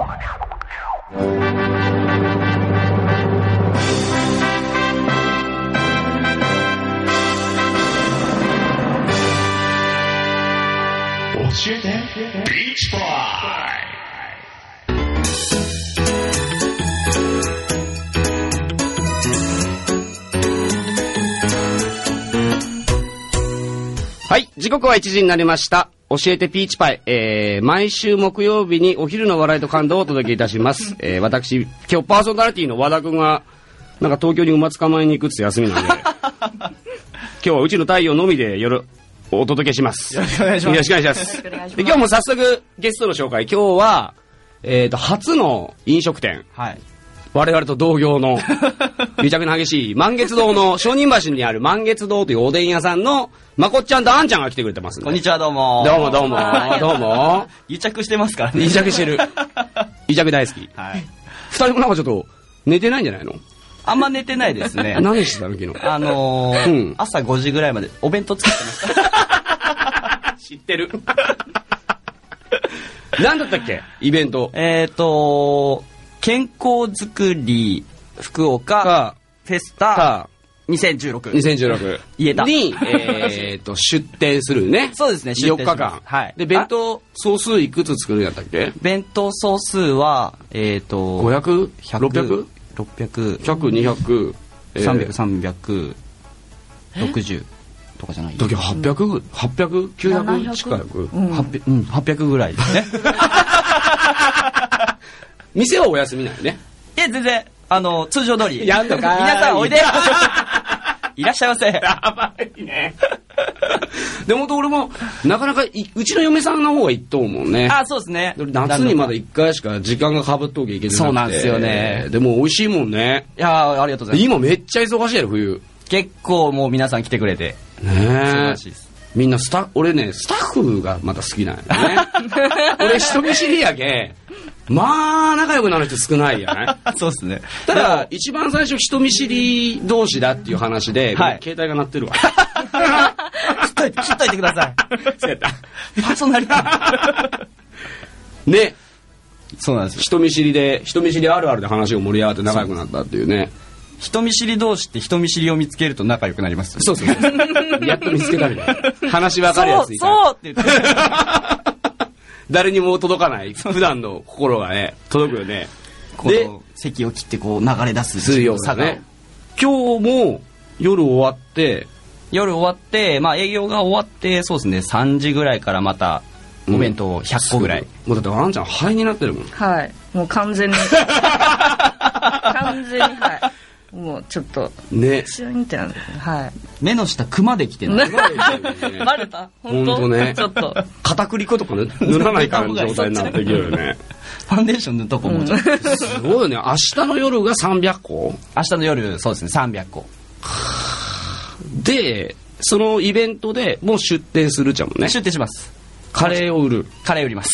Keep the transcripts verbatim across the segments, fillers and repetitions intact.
教えてビーチボーイ。 はい、時刻はいちじになりました。教えてピーチパイ、えー、毎週木曜日にお昼の笑いと感動をお届けいたします。えー、私、今日パーソナリティの和田くんが、なんか東京に馬捕まえに行くって休みなんで、今日はうちの太陽のみで夜、お届けします。 よろしくお願いします。 よろしくお願いします。で今日も早速ゲストの紹介。今日は、えーと、初の飲食店。 はい。 我々と同業のめちゃくちゃ激しい満月堂の商人橋にある満月堂というおでん屋さんのまこっちゃんとあんちゃんが来てくれてますんで。 こんにちは、どうも。 どうもどうもどうも。 癒着してますからね。 癒着してる。癒着大好き。 はい。 二人もなんかちょっと寝てないんじゃないの？ あんま寝てないですね。 何してたの昨日？ あのーうん、 朝ごじぐらいまでお弁当作ってました。 知ってる。何だったっけイベント？ えっと健康づくり福岡フェスタにせんじゅうろく。 にせんじゅうろく言えた。 に、えー、と出店するね。 そうですね。 よっかかん。 はい。 で弁当総数いくつ作るんやったっけ？ 弁当総数はえっ、ー、とごひゃく、ろっぴゃく、 ろっぴゃく、 ひゃく、にひゃく、 さんびゃく、さんびゃくろくじゅうとかじゃない？ だけどはっぴゃく、はっぴゃく、きゅうひゃく近く、 うん、はっぴゃく、うん、はっぴゃくぐらいですね。 店はお休みないね。 いや全然あの通常通り。 やんのかーい。 皆さんおいで。いらっしゃいませ。やばいね。でも俺もなかなかいうちの嫁さんの方が一等もんね。 あ、そうですね。 夏にまだいっかいしか時間がかぶっときゃいけない。 そうなんですよね。 でも美味しいもんね。 いやありがとうございます。 今めっちゃ忙しいやろ冬。 結構もう皆さん来てくれて。 ねえ。素晴らしいです。みんなスタ俺ねスタッフがまた好きなんよね。俺人見知りやけ。まあ仲良くなる人少ないやない。 そうですね。 ただ一番最初人見知り同士だっていう話で、はい、携帯が鳴ってるわ。 切っといて切っといてください。 そうやった。 パーソナリティ。 ね。 そうなんですよ。 人見知りで人見知りあるあるで話が盛り上がって仲良くなったっていうね。 人見知り同士って人見知りを見つけると仲良くなります。 そうそうそう。やっと見つけたみたいな。話分かるやついたら。 そうそうって言って。 誰にも届かない普段の心がね届くよね。 で席を切ってこう流れ出すするようなね。今日も夜終わって夜終わってまあ営業が終わってそうですねさんじぐらいからまたお弁当ひゃっこぐらい、 うん、もうだってあんちゃん肺になってるもん。 はいもう完全に完全にはいもうちょっとねシュンってなんですね。はい目の下クマできてる。 バレた本当本当ね。 ちょっと片栗粉とかね塗らない感じの状態になってきるよね。 ファンデーション塗っとこうもうちょっと、うん、 すごいよね。明日の夜がさんびゃっこ。 明日の夜そうですねさんびゃっこでそのイベントでもう出店するじゃんもんね。 出店します。 カレーを売る。 カレー売ります。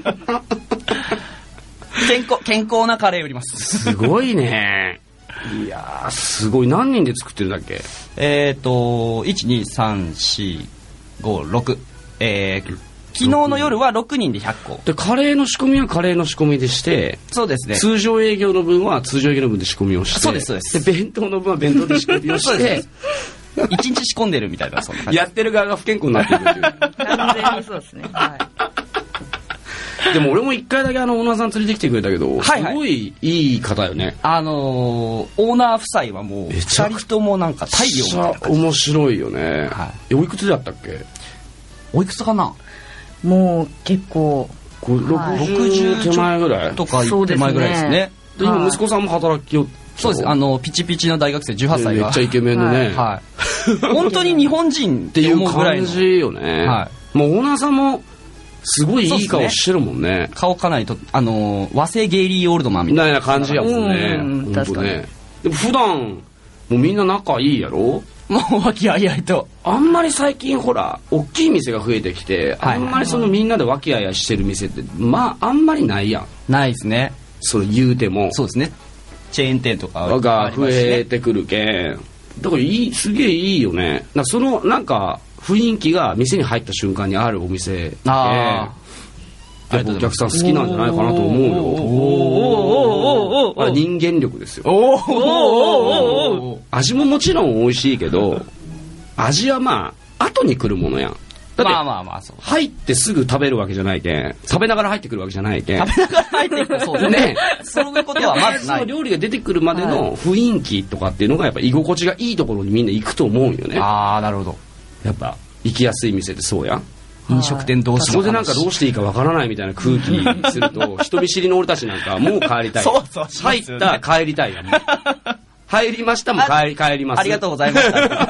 健康健康なカレー売ります。 すごいね。いやーすごい。何人で作ってるんだっけ？ えっ、ー、といちにさんしごろくえー、昨日の夜はろくにんでひゃっこでカレーの仕込みはカレーの仕込みでしてそうですね通常営業の分は通常営業の分で仕込みをしてそうですそうですで弁当の分は弁当で仕込みをして一日仕込んでるみたいなそんな感じやってる側が不健康になっていくっていう完全にそうですね。はいでも俺も一回だけあのオーナーさん連れてきてくれたけど、 はいはい、 すごいいい方よね。 あのー、オーナー夫妻はもうふたりともなんか太陽みたいな感じ。 面白いよね、はい、おいくつだったっけ？ おいくつかな？ もう結構ろくじゅう手前ぐらいとか手前ぐらいですね。 で今息子さんも働きよそうですあのピチピチの大学生じゅうはっさいがめっちゃイケメンのね、 はいはい、本当に日本人っていう感じよね、はい、もうオーナーさんもすごいいい顔してるもん ね, ね顔かなりとあの和製ゲイリー・オールドマンみたいな感じやもんね。 うん確かに、ね、 でも普段もうみんな仲いいやろ。 もう和気あいあいとあんまり最近ほら大きい店が増えてきて、はい、あんまりそのみんなで和気あいあいしてる店ってまああんまりないやん。 ないですね。 それ言うてもそうですねチェーン店とかが増えてくるけんだからいいすげえいいよね。だそのなんか雰囲気が店に入った瞬間にあるお店でやっぱお客さん好きなんじゃないかなと思うよ。 おーおーおーおーおーおーあれ人間力ですよ。 おーおーおーおー味ももちろん美味しいけど、味はまあ後に来るものやん。だってまあまあまあそう。 入ってすぐ食べるわけじゃないけん、食べながら入ってくるわけじゃないけん。 食べながら入っていくそうですね。そういうことはまずない。 その料理が出てくるまでの雰囲気とかっていうのがやっぱ居心地がいいところにみんな行くと思うよね。 ああなるほど。 やっぱ行きやすい店ってそうやん。 飲食店同士そこでなんかどうしていいかわからないみたいな空気にすると人見知りの俺たちなんかもう帰りたい。 そうそうしま入っすよねた帰りたいやもう入りましたも帰り帰ります。 ありがとうございました。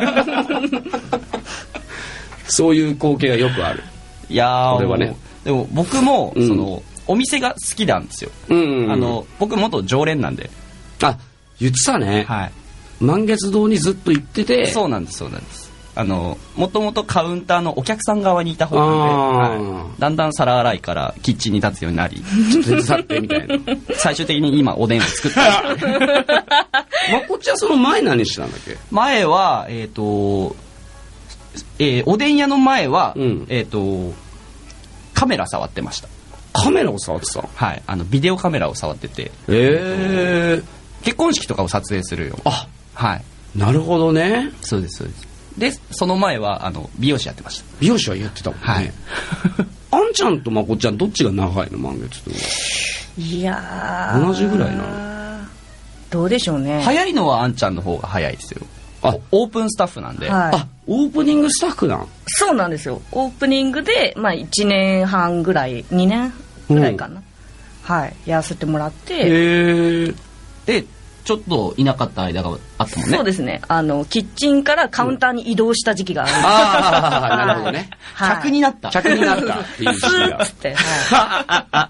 そういう光景がよくある。 いやーこれはねもうでも僕もうんそのお店が好きなんですよ。 うんうんうん、 あの僕元常連なんで。 あ言ってたね、 はい。 満月堂にずっと行ってて、 そうなんですそうなんです。あのもともとカウンターのお客さん側にいた方なんで、 あーはい、だんだん皿洗いからキッチンに立つようになり、 ちょっと手伝ってみたいな。 最終的に今おでんを作ってます、ね、 まこっちはその前何してたんだっけ？ 前はえっ、と、えーおでん屋の前は、 うんえっ、とカメラ触ってました。 カメラを触ってた。 はい、あのビデオカメラを触ってて、 えー、 結婚式とかを撮影するよ。 あはい、 なるほどね。 そうですそうです。でその前はあの美容師やってました。 美容師はやってたもんね。 はいあんちゃんとまこっちゃんどっちが長いの満月堂は？ いやー同じぐらいなどうでしょうね。 早いのはあんちゃんの方が早いですよ。 あオープンスタッフなんで、 はいあオープニングスタッフなん。 そうなんですよ。オープニングで、まあ、いちねんはんぐらいにねんぐらいかな、はいやらせてもらって、 へえ。 でちょっといなかった間があったもんね。 そうですね、あのキッチンからカウンターに移動した時期があるんです、 ああなるほどね。 はい客になった。 客になったっていう時ス期がーッつって、はいだ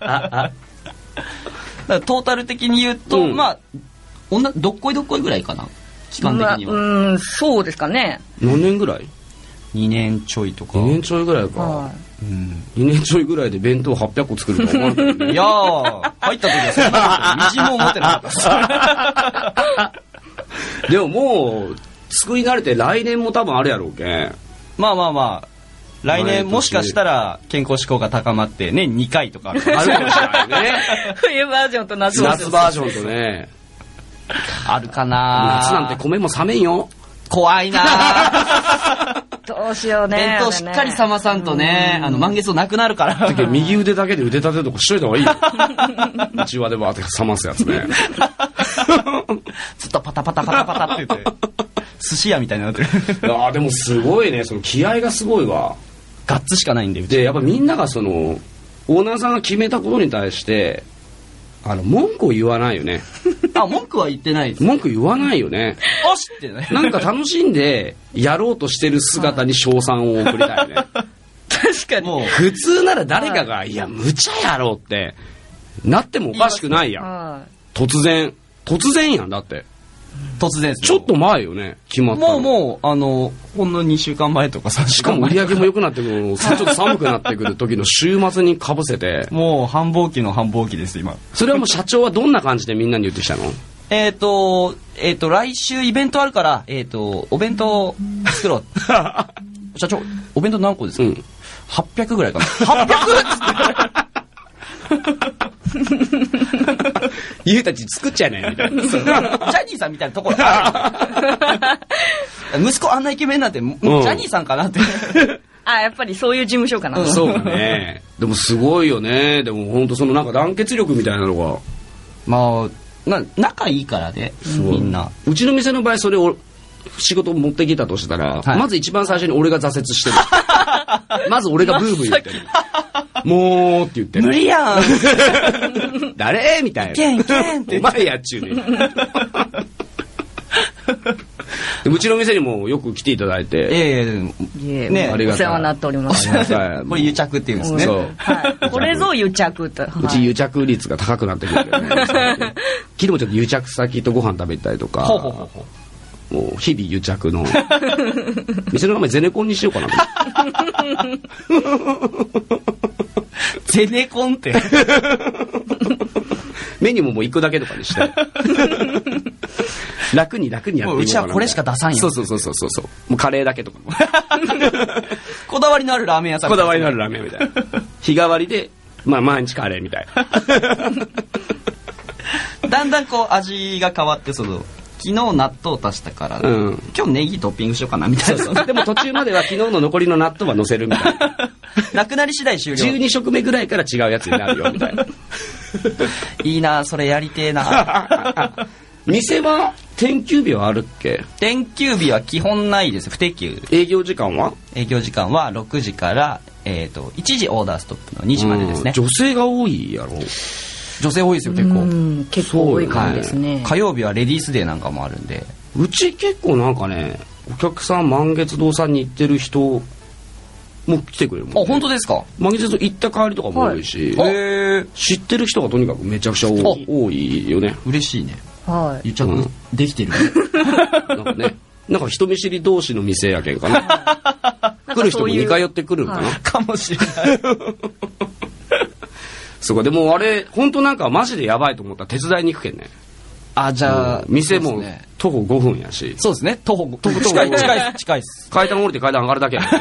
からトータル的に言うと、 うんまあおんなどっこいどっこいぐらいかな期間的には、 まあ、うんそうですかね。 何年ぐらい？ にねんちょいとか。 にねんちょいぐらいか、 はうんにねんちょいぐらいで弁当はっぴゃっこ作るとは思わなかったね。 いやー入った時はそんなことみじんも思ってなかったです。 でももう作り慣れて来年も多分あるやろうけん。 まあまあまあ来毎年年もしかしたら健康志向が高まって年にかいとかあるかもあしれないるかもしれないね。 冬バージョンと夏バージョン。 夏バージョンとね。 あるかな。 夏なんて米も冷めんよ。 怖いな。 どうしようね。 弁当しっかり冷まさんとね、あの満月堂なくなるから。 だけど右腕だけで腕立てとかしといた方がいいよ。うちわでバーって冷ますやつね。 ずっとパタパタパタパタって言って寿司屋みたいになってる。 ああでもすごいね、その気合がすごいわ。 ガッツしかないんでうち。 でやっぱみんながそのオーナーさんが決めたことに対してあの文句を言わないよね。 あ文句は言ってないです。 文句言わないよね。 おしってね。 なんか楽しんでやろうとしてる姿に称賛を送りたいね。 確かに。 もう普通なら誰かがいや無茶やろうってなってもおかしくないやん。 は突然突然やんだって突然です。 ちょっと前よね決まったの。 もうもうあのほんのにしゅうかんまえとかさんしゅしかうかんまえも売り上げも良くなってくるのちょっと寒くなってくる時の週末にかぶせて。 もう繁忙期の繁忙期です今。 それはもう社長はどんな感じでみんなに言ってきたの？ えっ、ー、とえっ、ー、と来週イベントあるからえっ、ー、とお弁当作ろう。社長お弁当何個ですか？ うんはっぴゃくぐらいかな。はっぴゃくゆうたち作っちゃいないみたいな。 ジャニーさんみたいなところある。息子あんなイケメンなんて、もうジャニーさんかなって。 あ、やっぱりそういう事務所かな。 そうかね。でもすごいよね。でも本当そのなんか団結力みたいなのが。 まあな仲いいからねみんな。 うちの店の場合それを仕事を持ってきたとしたら、 はいまず一番最初に俺が挫折してる。まず俺がブーブー言ってる。もうって言ってる。 無理やん。 誰みたいな。 いけんいけんってお前やっちゅうね。でうちの店にもよく来ていただいて。 ええいえ、 ねもうありがたいお世話になっております。 はいこれ癒着っていうんですね。 そうはい。これぞ癒着と。 うち癒着率が高くなってくるよね。昨日もちょっと癒着先とご飯食べたりとか。 ほうほうほうほう。 もう日々癒着の店の名前ゼネコンにしようかなとゼネコンってメニューももう一個だけとかにして楽に楽にやっていこうかな。 もううちはこれしか出さんよ。 そうそうそうそうそう。もうカレーだけとかもこだわりのあるラーメン屋さん。 こだわりのあるラーメンみたいな。日替わりでまあ毎日カレーみたいな。 だんだんこう味が変わって、その昨日納豆足したから、うん、今日ネギトッピングしようかなみたいな。 そうそうでも途中までは昨日の残りの納豆は乗せるみたいな。 なくなり次第終了。 じゅうに食目ぐらいから違うやつになるよみたいな。 いいな、それやりてえな。 店は定休日はあるっけ？ 定休日は基本ないです。不定休。 営業時間は？ 営業時間はろくじから、えー、といちじオーダーストップのにじまでですね。 女性が多いやろ。 女性多いですよ結構。 うん結構多い感じですね、 はい、火曜日はレディースデーなんかもあるんで。 うち結構なんかね、お客さん満月堂さんに行ってる人も来てくれるもん、ね、 あ本当ですか？ 満月堂行った帰りとかも多いし、はい、へ知ってる人がとにかくめちゃくちゃ多い、多いよね。 嬉しいね。 はい、 言っちゃう、うん、できてるなんかね、なんか人見知り同士の店やけんかな。来る人も似通ってくるんかな、はい、 かもしれないそうか。でもあれ本当なんかマジでやばいと思ったら手伝いに行くけんね。 あじゃあ、 うん、店も徒歩ごふんやし。 そうですね、徒歩徒歩近い近い近いです。 階段降りて階段上がるだけや、ね、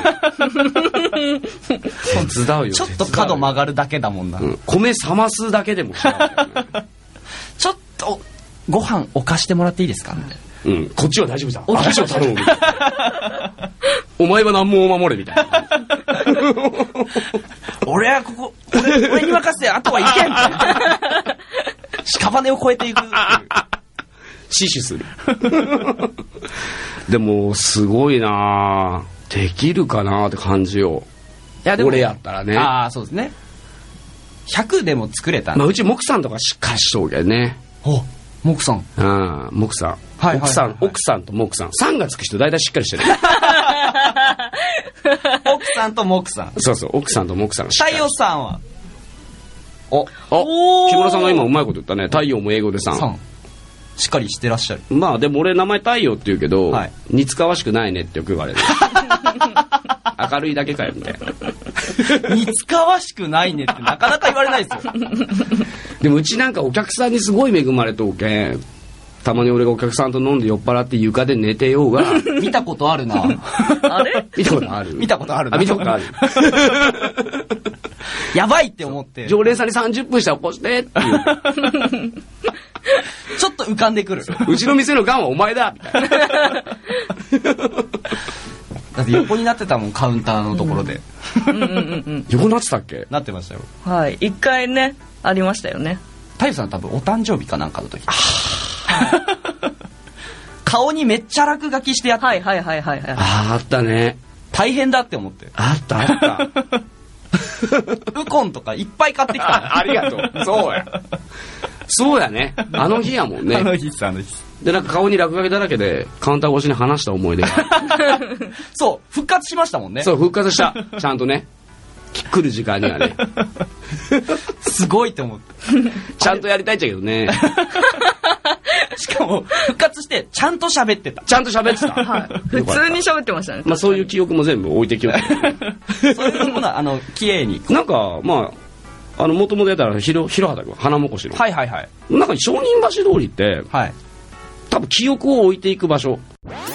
手伝うよ。 ちょっと角曲がるだけだもんな、 うん、米冷ますだけでも違う、ね、 ちょっとご飯置かしてもらっていいですか、 うん、こっちは大丈夫だ、私を頼むみたいな。お前は何も守れみたいな。 俺はここ 俺, 俺に任せてあとは行けんみたいな。屍を越えていく。 死守する。でもすごいな、できるかなって感じよ。 いやでも俺やったらね。 ああそうですね。ひゃくでも作れたんで、 まあ、うち木さんとかしっかりしとうけどね。 お木さん。 うん、木さん、はいはいはいはい、奥さん奥さんと木さん、さんがつく人大体しっかりしてる。 奥さんと木さん。 そうそう、奥さんと木さん。 太陽さんはおお木村さんが今うまいこと言ったね。太陽も英語でさん。さんしっかりしてらっしゃる。 まあでも俺名前太陽って言うけど、はい、似つかわしくないねってよく言われる。明るいだけかよみたいな。 似つかわしくないねってなかなか言われないですよ。 でもうちなんかお客さんにすごい恵まれとうけん、たまに俺がお客さんと飲んで酔っ払って床で寝てようが。 見たことあるな。 あれ見たことある見たことあるな。 あ見たことある。 やばいって思って常連さんにさんじゅっぷんしたら起こしてっていう。 ちょっと浮かんでくる。 うちの店のガンはお前だみたいな。 だって横になってたもん、カウンターのところで。 うんうんうんうん、横なってたっけ？ なってましたよ。 はい、一回ねありましたよね。 太陽さん多分お誕生日かなんかの時。顔にめっちゃ落書きしてやって。 はいはいはいはいはい。 ああ、あったね。 大変だって思って。 あったあった。 ウコンとかいっぱい買ってきた。 あ, ありがとう。そうや。そうやね。あの日やもんね。 あの日っすあの日。 でなんか顔に落書きだらけでカウンター越しに話した思い出が。 そう復活しましたもんね。 そう復活した。ちゃんとね。来る時間にはね。 すごいと思って。 ちゃんとやりたいっちゃけどね。 しかも復活してちゃんと喋ってた。 ちゃんと喋ってた。 はい。普通に喋ってましたね。 まあそういう記憶も全部置いてきよう。そういうものはあの綺麗に。 なんかまああの元々やったら広広畑君花もこしの。 はいはいはい。 なんか商人橋通りって。はい。多分記憶を置いていく場所。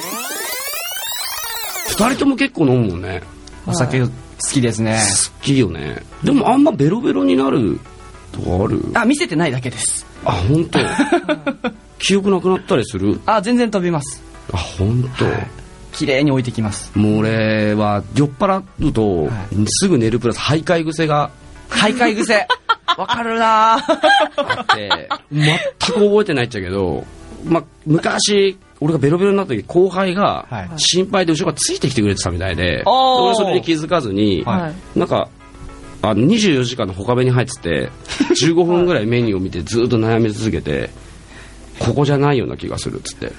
二人とも結構飲むもんね。 お酒好きですね。 好きよね。でもあんまベロベロになるとかある？ あ、見せてないだけです。 あ、本当。記憶なくなったりする？ あ、全然飛びます。 あ、本当。 綺麗に置いてきます。 もう俺は酔っ払うと、はい、すぐ寝るプラス徘徊癖が。 徘徊癖。わかるな。 あって全く覚えてないっちゃけど、まあ昔。俺がベロベロになった時後輩が心配で後ろからついてきてくれてたみたいで、はい、で俺それに気づかずに、はい、なんかあにじゅうよじかんのほかべに入っててじゅうごふんぐらいメニューを見てずっと悩み続けてここじゃないような気がするっつって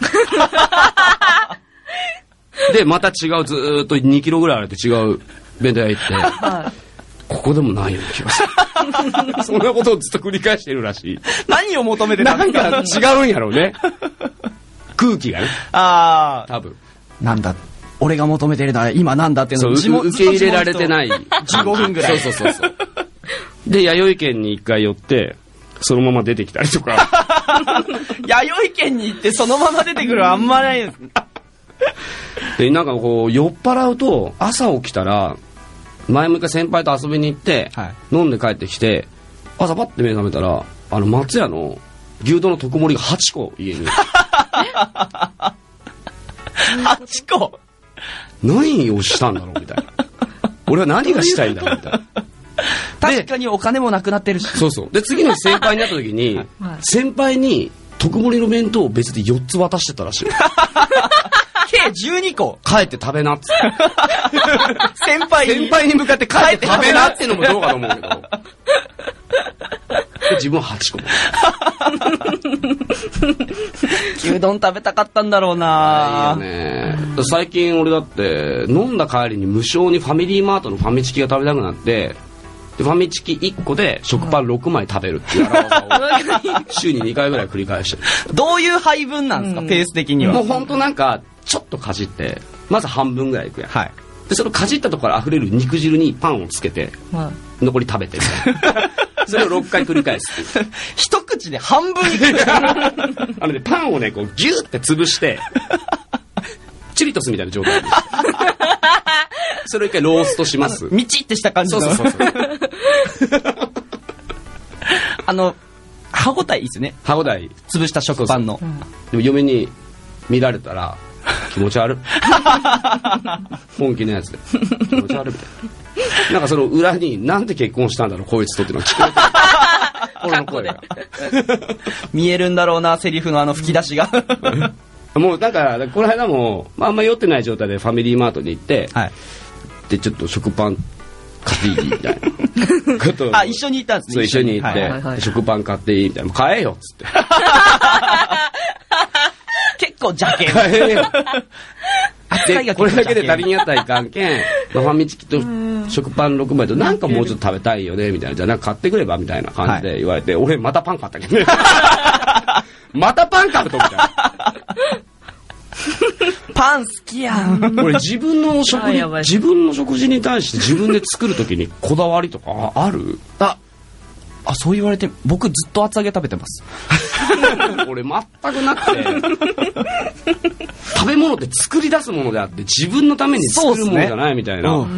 でまた違うずーっとにキロぐらいあるって違う弁当屋行って、はい、ここでもないような気がするそんなことをずっと繰り返してるらしい。 何を求めてたんですか？なんか違うんやろうね空気がね。 ああ。 多分。 なんだ。俺が求めてるのは今なんだっていうのを受け入れられてない。 じゅうごふんぐらい。 そうそうそうそう。で、弥生県に一回寄って、そのまま出てきたりとか。 弥生県に行ってそのまま出てくるあんまないです。 で、なんかこう、酔っ払うと、朝起きたら、 前も一回先輩と遊びに行って、 はい、 飲んで帰ってきて朝パッて目覚めたらあの松屋の牛丼の特盛りがはちこ家にはちこ何をしたんだろうみたいな俺は何がしたいんだろうみたいな確かにお金もなくなってるしそうそうで次の日先輩に会った時に、はい、先輩に特盛りの弁当を別でよっつ渡してたらしい計じゅうにこ帰って食べなっつって先輩に先輩に向かって帰って食べなってのもどうかと思うけどで自分ははちこ牛丼食べたかったんだろうな。 いいよね。最近俺だって飲んだ帰りに無償にファミリーマートのファミチキが食べたくなってでファミチキいっこで食パンろくまい食べるっていう荒技を週ににかいぐらい繰り返してる。 どういう配分なんですか、うん、ペース的には。 もうほんとなんかちょっとかじってまず半分ぐらいいくやん、はい、でそのかじったところから溢れる肉汁にパンをつけて、はい、残り食べてみたいなそれをろっかい繰り返すっていう一口で半分いくあのねパンをねこうギューって潰してチュリトスみたいな状態にそれを一回ローストします。 みちってした感じの。 そうそうそうあの歯応えいいですね。 歯応え潰した食パンの。 そうそう、うん、でも嫁に見られたら気持ち悪い本気のやつで気持ち悪いみたいな。なんかその裏になんで結婚したんだろうこいつとっていうのが聞こえてる俺の声が見えるんだろうなセリフのあの吹き出しがもうだからこの間も、まあ、あんま酔ってない状態でファミリーマートに行って、はい、でちょっと食パン買っていいみたいなことをあ一緒に行ったんですね。 そう一緒に行って、はいはいはい、食パン買っていいみたいな買えよっつって結構邪険買えよでこれだけで足りんやったらいかんけん、まあ、ファミチキと食パンろくまいとなんかもうちょっと食べたいよねみたいなじゃあなんか買ってくればみたいな感じで言われて、はい、俺またパン買ったけどねまたパン買うとみたいなパン好きやん俺自分の食事自分の食事に対して自分で作るときにこだわりとかある？ ああそう言われて僕ずっと厚揚げ食べてます俺全くなくて食べ物って作り出すものであって自分のために作るものじゃないみたいな、 うん、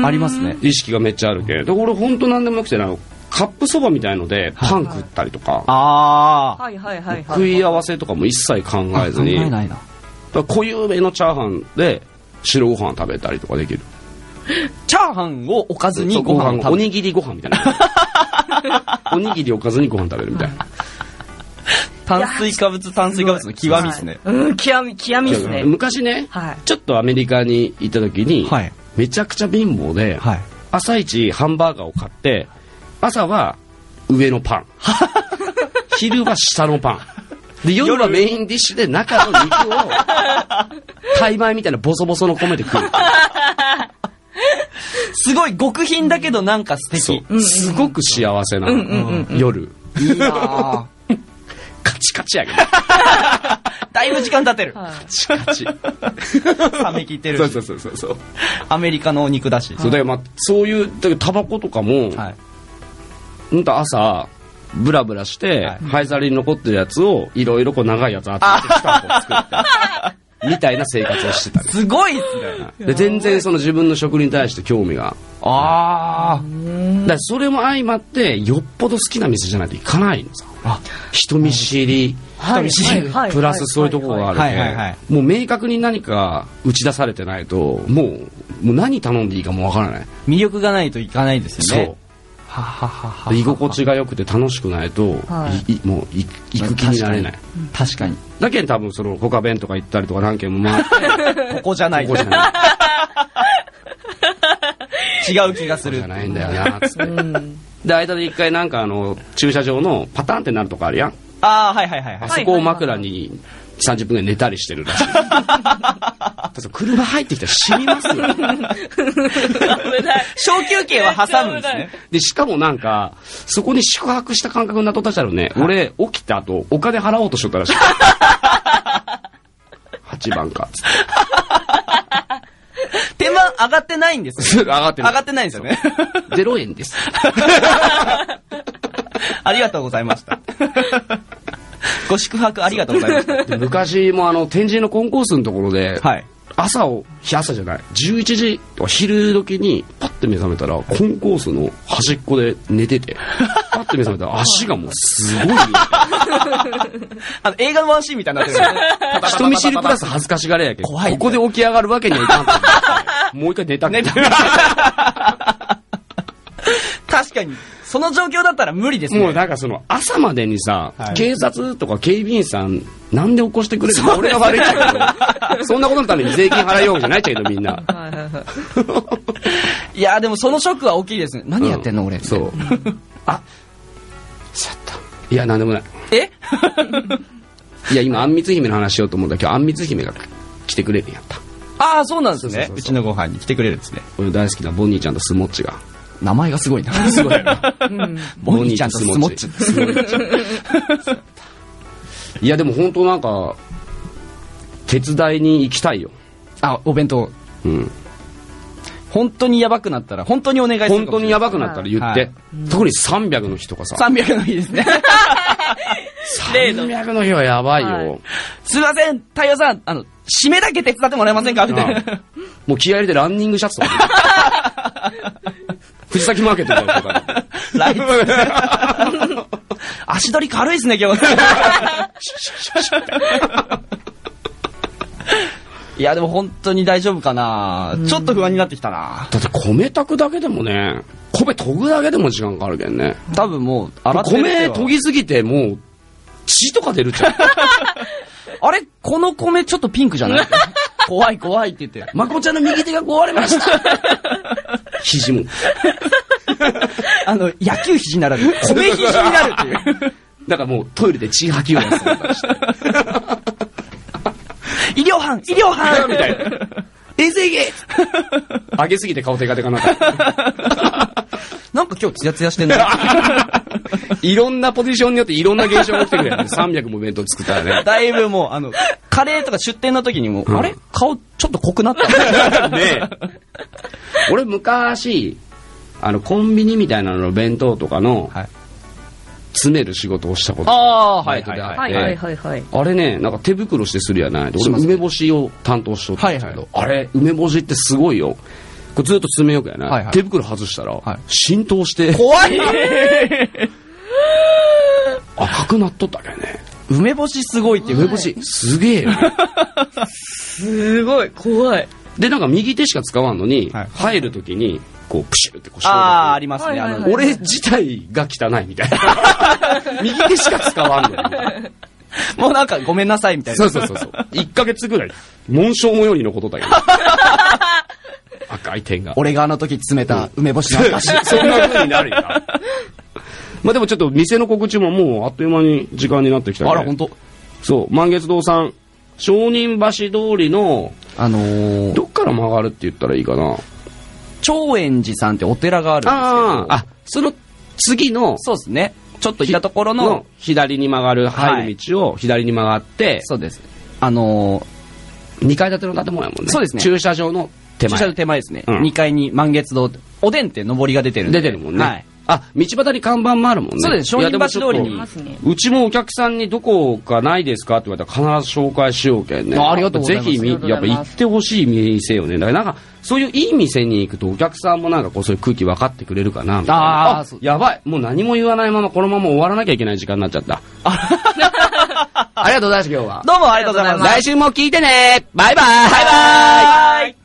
ありますね意識がめっちゃあるけど俺ほんと何でもなくてなカップそばみたいのでパン食ったりとか、 はいはい、 あ食い合わせとかも一切考えずに考えないな濃ゆめのチャーハンで白ご飯食べたりとかできる。 チャーハンをおかずにご飯を食べる。 おにぎりご飯みたいなおにぎりおかずにご飯食べるみたいな炭水化物炭水化物の極みですね、 はい、うん極み極みですね。 昔ね、はい、ちょっとアメリカに行った時に、はい、めちゃくちゃ貧乏で、はい、朝一ハンバーガーを買って朝は上のパン昼は下のパンで夜はメインディッシュで中の肉をタイ米みたいなボソボソの米で食うすごい極品だけどなんか素敵、 うん、すごく幸せな、うんうんうん、夜いいなカチカチやけどだいぶ時間経ってる、 カチカチ冷め切ってるそうそうそうそうアメリカのお肉だし、 そうだよ、まあ、そういうだタバコとかも、はい、ほんと朝ブラブラして、はい、灰皿に残ってるやつをいろいろこう長いやつ集めてスタンプを作ってみたいな生活をしてたりすごいっすね。で全然その自分の食に対して興味がああだからそれも相まってよっぽど好きな店じゃないといかないのさ。あ人見知り、 人見知りプラスそういうところがあるのでもう明確に何か打ち出されてないともう、もう何頼んでいいかもわからない。 魅力がないといかないですよね。 そうはははは居心地が良くて楽しくないと、はい、いもうい行く気になれない。 確かに。 だけど多分その他弁とか行ったりとか何軒も回ってここじゃない。 ここじゃない違う気がする。 じゃないんだよなつって。で間で一回なんかあの駐車場のパターンってなるとこあるやん。 ああはいはいはいはい。 あそこを枕にさんじゅっぷんぐらい寝たりしてるらしい。車入ってきたら死にますよ。 小休憩は挟むんですね。 でしかもなんかそこに宿泊した感覚になっとったじゃろうね。はい、俺起きた後お金払おうとしとったらしい。はちばんかっつって。 手間上がってないんですよ。 上がってない。 上がってないんですよね。 ゼロえんです。 ありがとうございました。ご宿泊ありがとうございました。 昔もあの天神のコンコースのところで、はい、朝を朝じゃないじゅういちじ昼時にパッて目覚めたら、コンコースの端っこで寝てて、パッて目覚めたら足がもうすごい見えてあの、映画のワンシーンみたいになってる。 人見知りプラス恥ずかしがれやけど、 怖いねここで起き上がるわけにはいかんと思ってもう一回寝たくて。 寝た確かに。その状況だったら無理ですね。 もうなんかその朝までにさ、 はい警察とか警備員さんなんで起こしてくれるの俺が悪いんだけど、そんなことのために税金払いようじゃないっちゃけどみんな。 はいはいはいいや、でもそのショックは大きいですね。何やってんの、 うん俺。 そう。あ、しちゃった。いや、なんでもない。 えいや、今、あんみつ姫の話しようと思うんだけど、あんみつ姫が来てくれるんやった。 ああ、そうなんですね。 そうそうそうそううちのご飯に来てくれるんですね。 俺大好きなボニーちゃんとスモッチが。 名前がすごいな。すごい。ボニーちゃんとスモッチ。 スモッチいや、でも本当なんか、手伝いに行きたいよ。 あ、お弁当。 うん。 本当にやばくなったら、本当にお願いするかもしれない。 本当にやばくなったら言って。 はい特にさんびゃくの日とかさ。 さんびゃくの日ですね。 さんびゃくの日はやばいよ。 はいすいません、太陽さん、あの、締めだけ手伝ってもらえませんかみたいな。 もう気合入れてランニングシャツとか。藤崎マーケットみたいなとか。 ライト。足取り軽いですね、今日。いや、でも本当に大丈夫かな。ちょっと不安になってきたな。 だって米炊くだけでもね、米研ぐだけでも時間かかるけんね。 多分もう、洗ってるっては米研ぎすぎてもう、血とか出るじゃん。 あれこの米ちょっとピンクじゃない怖い怖いって言って。 まこちゃんの右手が壊れました。肘も。 あの、野球肘にならぬ、米肘になるっていう。 だからもうトイレで血吐きを出すとかして。 医療班医療班みたいな。衛生芸上げすぎて顔テカテカなった。 なんか今日ツヤツヤしてんのいろんなポジションによっていろんな現象が起きてくるやんね。さんびゃくも弁当作ったらね。 だいぶもう、あの、カレーとか出店の時にも、 うんあれ顔ちょっと濃くなったねえ。俺昔、あの、コンビニみたいなのの弁当とかの、 はい。 詰める仕事をしたことああ、 バイトであってはいはいはいはい。 あれね、なんか手袋してするやない。俺します梅干しを担当しとったんですけど、 はいあれ、梅干しってすごいよ。これずっと詰めよくやな、 はいはい手袋外したら、 はい浸透して怖い赤くなっとったけどね。 梅干しすごいっていう。 梅干し、すげえよ。 すごい、怖い。 で、なんか右手しか使わんのに、 はい入るときに、こう、プシュってこう消毒ああ、ありますね。 はいはいはいあの、 俺自体が汚いみたいな。右手しか使わんのに。 もうなんかごめんなさいみたいな。 そうそうそうそう。いっかげつぐらい、紋章模様に残っとったけど。赤い点が。 俺があの時詰めた梅干しの私。 そんな風になるよな。まあでもちょっと店の告知ももうあっという間に時間になってきたね。 あら、ほんと。 そう、満月堂さん、商人橋通りの、 あのー、 どっから曲がるって言ったらいいかな。 長円寺さんってお寺があるんですけど。 ああ、あ、その次の、 そうですね。ちょっと行ったところのの、左に曲がる、入る道を左に曲がって、 そうです。あのにかい建ての建物やもんね。 そうですね駐車場のー、 手前。 駐車場手前ですね。 うんにかいに満月堂、おでんって上りが出てるんで。 出てるもんね。 はい。 あ、道端に看板もあるもんね。 そうです商人橋通りにいやでもちょっとますね。 うちもお客さんにどこかないですかって言われたら必ず紹介しようけんね。 あありがとうございますぜひみ、やっぱ行ってほしい店よね。だからなんか、そういういい店に行くとお客さんもなんかこうそういう空気分かってくれるかなみたいな。 ああそうやばい。もう何も言わないままこのまま終わらなきゃいけない時間になっちゃった。ありがとうございました、今日は。 どうもありがとうございます。 来週も聞いてね。バイバイ。 バイバイ